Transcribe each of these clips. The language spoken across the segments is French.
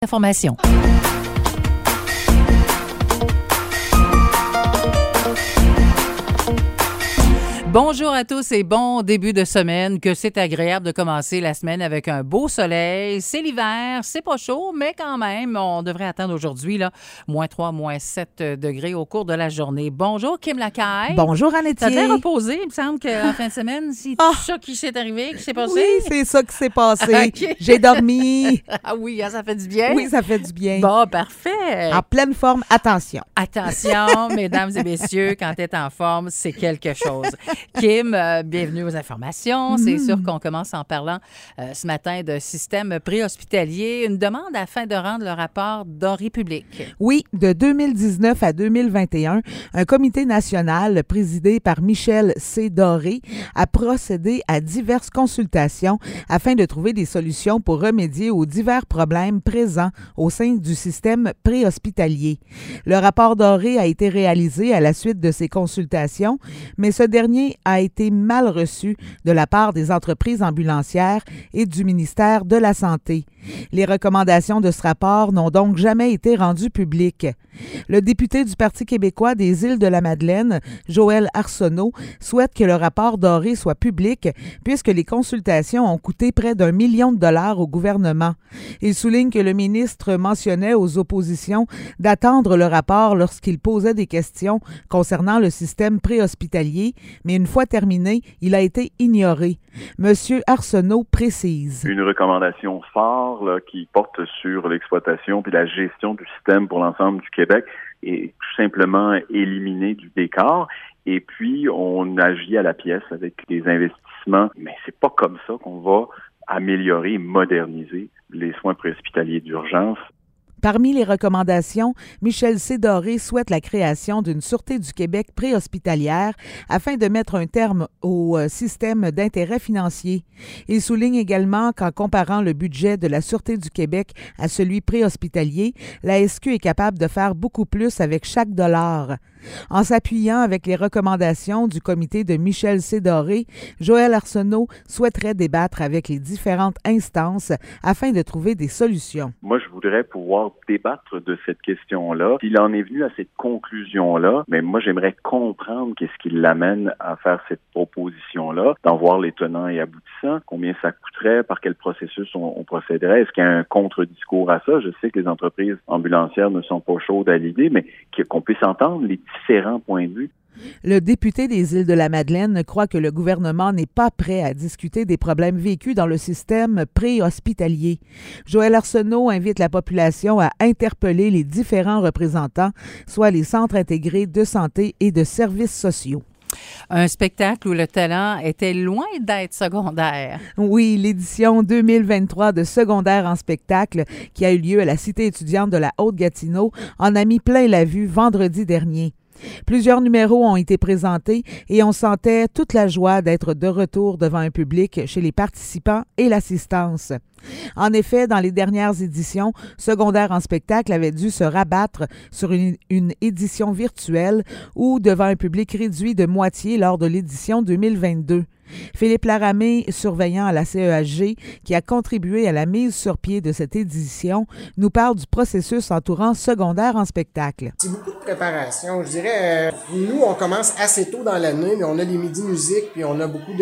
Information. Bonjour à tous et bon début de semaine. Que c'est agréable de commencer la semaine avec un beau soleil. C'est l'hiver, c'est pas chaud, mais quand même, on devrait attendre aujourd'hui là, -3, -7 degrés au cours de la journée. Bonjour Kim Lacaille. Bonjour Anne-Étienne. T'as l'air reposé, il me semble qu'en fin de semaine, c'est tout ça qui s'est arrivé, qui s'est passé. Oui, c'est ça qui s'est passé. Okay. J'ai dormi. Ah oui, ça fait du bien. Oui, ça fait du bien. Bon, parfait. En pleine forme, attention. Attention, mesdames et messieurs, quand tu es en forme, c'est quelque chose. Kim, bienvenue aux informations. C'est sûr qu'on commence en parlant ce matin de système préhospitalier. Une demande afin de rendre le rapport Doré public. Oui, de 2019 à 2021, un comité national présidé par Michel C. Doré a procédé à diverses consultations afin de trouver des solutions pour remédier aux divers problèmes présents au sein du système préhospitalier. Le rapport Doré a été réalisé à la suite de ces consultations, mais ce dernier a été mal reçu de la part des entreprises ambulancières et du ministère de la Santé. Les recommandations de ce rapport n'ont donc jamais été rendues publiques. Le député du Parti québécois des Îles-de-la-Madeleine, Joël Arsenault, souhaite que le rapport Doré soit public puisque les consultations ont coûté près d'1 million de dollars au gouvernement. Il souligne que le ministre mentionnait aux oppositions d'attendre le rapport lorsqu'il posait des questions concernant le système préhospitalier, mais une fois terminé, il a été ignoré. Monsieur Arsenault précise. Une recommandation phare là, qui porte sur l'exploitation puis la gestion du système pour l'ensemble du Québec est tout simplement éliminée du décor. Et puis, on agit à la pièce avec des investissements. Mais c'est pas comme ça qu'on va améliorer et moderniser les soins préhospitaliers d'urgence. Parmi les recommandations, Michel C. Doré souhaite la création d'une Sûreté du Québec préhospitalière afin de mettre un terme au système d'intérêt financier. Il souligne également qu'en comparant le budget de la Sûreté du Québec à celui préhospitalier, la SQ est capable de faire beaucoup plus avec chaque dollar. En s'appuyant avec les recommandations du comité de Michel C. Doré, Joël Arsenault souhaiterait débattre avec les différentes instances afin de trouver des solutions. Moi, je voudrais pouvoir débattre de cette question-là. S'il en est venu à cette conclusion-là, mais moi, j'aimerais comprendre qu'est-ce qui l'amène à faire cette proposition-là, d'en voir les tenants et aboutissants, combien ça coûterait, par quel processus on procéderait, est-ce qu'il y a un contre-discours à ça? Je sais que les entreprises ambulancières ne sont pas chaudes à l'idée, mais qu'on puisse entendre les différents points de vue. Le député des Îles-de-la-Madeleine croit que le gouvernement n'est pas prêt à discuter des problèmes vécus dans le système préhospitalier. Joël Arsenault invite la population à interpeller les différents représentants, soit les centres intégrés de santé et de services sociaux. Un spectacle où le talent était loin d'être secondaire. Oui, l'édition 2023 de Secondaire en spectacle qui a eu lieu à la Cité étudiante de la Haute-Gatineau en a mis plein la vue vendredi dernier. Plusieurs numéros ont été présentés et on sentait toute la joie d'être de retour devant un public chez les participants et l'assistance. En effet, dans les dernières éditions, Secondaire en spectacle avait dû se rabattre sur une édition virtuelle ou devant un public réduit de moitié lors de l'édition 2022. Philippe Laramé, surveillant à la CEHG, qui a contribué à la mise sur pied de cette édition, nous parle du processus entourant Secondaire en spectacle. C'est beaucoup de préparation. Je dirais, nous, on commence assez tôt dans l'année, mais on a les midis musique, puis on a beaucoup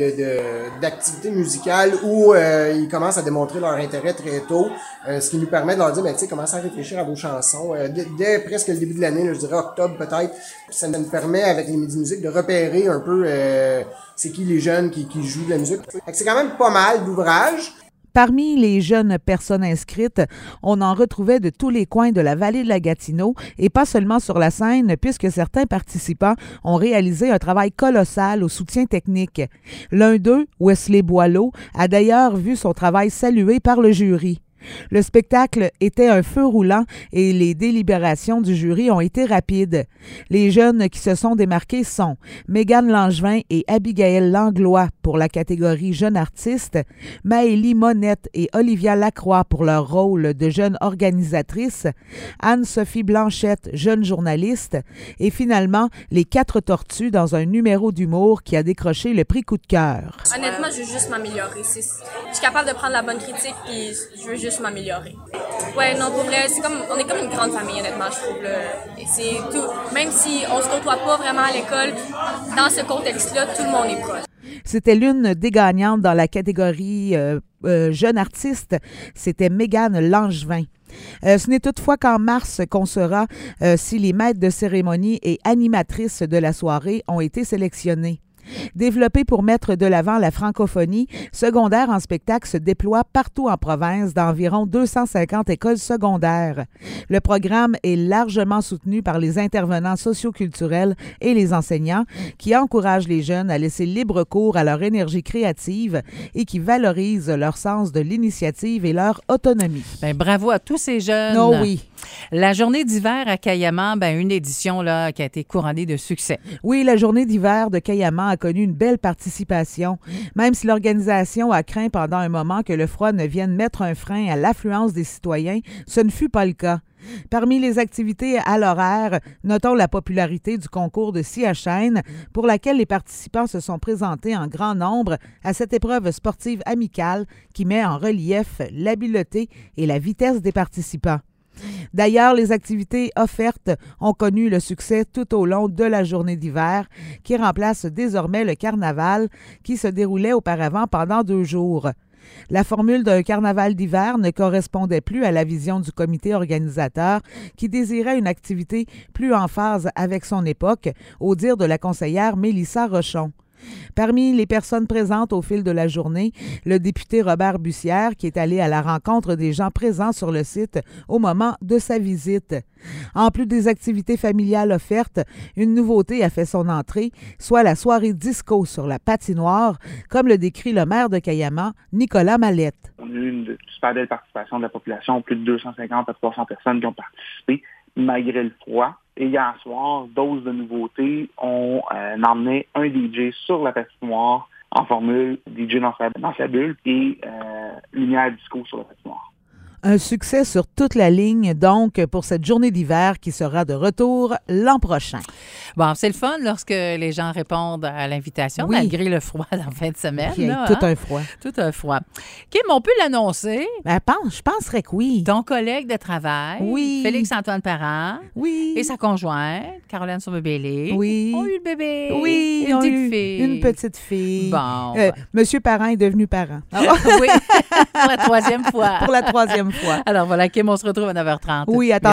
d'activités musicales où ils commencent à démontrer leur intérêt très tôt, ce qui nous permet de leur dire, tu sais, commencez à réfléchir à vos chansons. Dès presque le début de l'année, là, je dirais octobre peut-être, ça nous permet, avec les midis musique, de repérer un peu c'est qui les jeunes qui jouent de la musique. C'est quand même pas mal d'ouvrages. Parmi les jeunes personnes inscrites, on en retrouvait de tous les coins de la vallée de la Gatineau et pas seulement sur la scène, puisque certains participants ont réalisé un travail colossal au soutien technique. L'un d'eux, Wesley Boileau, a d'ailleurs vu son travail salué par le jury. Le spectacle était un feu roulant et les délibérations du jury ont été rapides. Les jeunes qui se sont démarqués sont Mégane Langevin et Abigail Langlois pour la catégorie Jeune artiste, Maëlie Monette et Olivia Lacroix pour leur rôle de jeune organisatrice, Anne-Sophie Blanchette, jeune journaliste, et finalement les 4 tortues dans un numéro d'humour qui a décroché le prix coup de cœur. Honnêtement, je veux juste m'améliorer. Je suis capable de prendre la bonne critique puis je veux juste juste m'améliorer. Ouais, non, pour vrai, on est comme une grande famille, honnêtement, je trouve. Là. Et c'est tout. Même si on se côtoie pas vraiment à l'école, dans ce contexte-là, tout le monde est proche. C'était l'une des gagnantes dans la catégorie jeune artiste. C'était Mégane Langevin. Ce n'est toutefois qu'en mars qu'on saura si les maîtres de cérémonie et animatrices de la soirée ont été sélectionnés. Développé pour mettre de l'avant la francophonie, Secondaire en spectacle se déploie partout en province dans environ 250 écoles secondaires. Le programme est largement soutenu par les intervenants socioculturels et les enseignants qui encouragent les jeunes à laisser libre cours à leur énergie créative et qui valorisent leur sens de l'initiative et leur autonomie. Bien, bravo à tous ces jeunes. Oh oui. La journée d'hiver à Cayamant, une édition là, qui a été couronnée de succès. Oui, la journée d'hiver de Cayamant a connu une belle participation, même si l'organisation a craint pendant un moment que le froid ne vienne mettre un frein à l'affluence des citoyens, ce ne fut pas le cas. Parmi les activités à l'horaire, notons la popularité du concours de scie à chaîne, pour laquelle les participants se sont présentés en grand nombre à cette épreuve sportive amicale qui met en relief l'habileté et la vitesse des participants. D'ailleurs, les activités offertes ont connu le succès tout au long de la journée d'hiver, qui remplace désormais le carnaval qui se déroulait auparavant pendant 2 jours. La formule d'un carnaval d'hiver ne correspondait plus à la vision du comité organisateur qui désirait une activité plus en phase avec son époque, au dire de la conseillère Mélissa Rochon. Parmi les personnes présentes au fil de la journée, le député Robert Bussière, qui est allé à la rencontre des gens présents sur le site au moment de sa visite. En plus des activités familiales offertes, une nouveauté a fait son entrée, soit la soirée disco sur la patinoire, comme le décrit le maire de Cayamant, Nicolas Mallette. On a eu une super belle participation de la population, plus de 250 à 300 personnes qui ont participé, malgré le froid. Et hier soir, dose de nouveautés, on emmenait un DJ sur la patinoire en formule DJ dans sa bulle et lumière disco sur la patinoire. Un succès sur toute la ligne, donc, pour cette journée d'hiver qui sera de retour l'an prochain. Bon, c'est le fun lorsque les gens répondent à l'invitation, oui, malgré le froid en fin de semaine. Il y a là, tout un froid. Tout un froid. Kim, on peut l'annoncer. Je penserais que oui. Ton collègue de travail, oui, Félix-Antoine Parent, oui, et sa conjointe, Caroline Sauvé-Bélé, oui, ont eu le bébé. Oui, une petite fille. Une petite fille. Bon. Monsieur Parent est devenu parent. Oui, pour la 3e fois. Pour la 3e fois. Alors voilà, Kim, on se retrouve à 9h30. Oui, attends.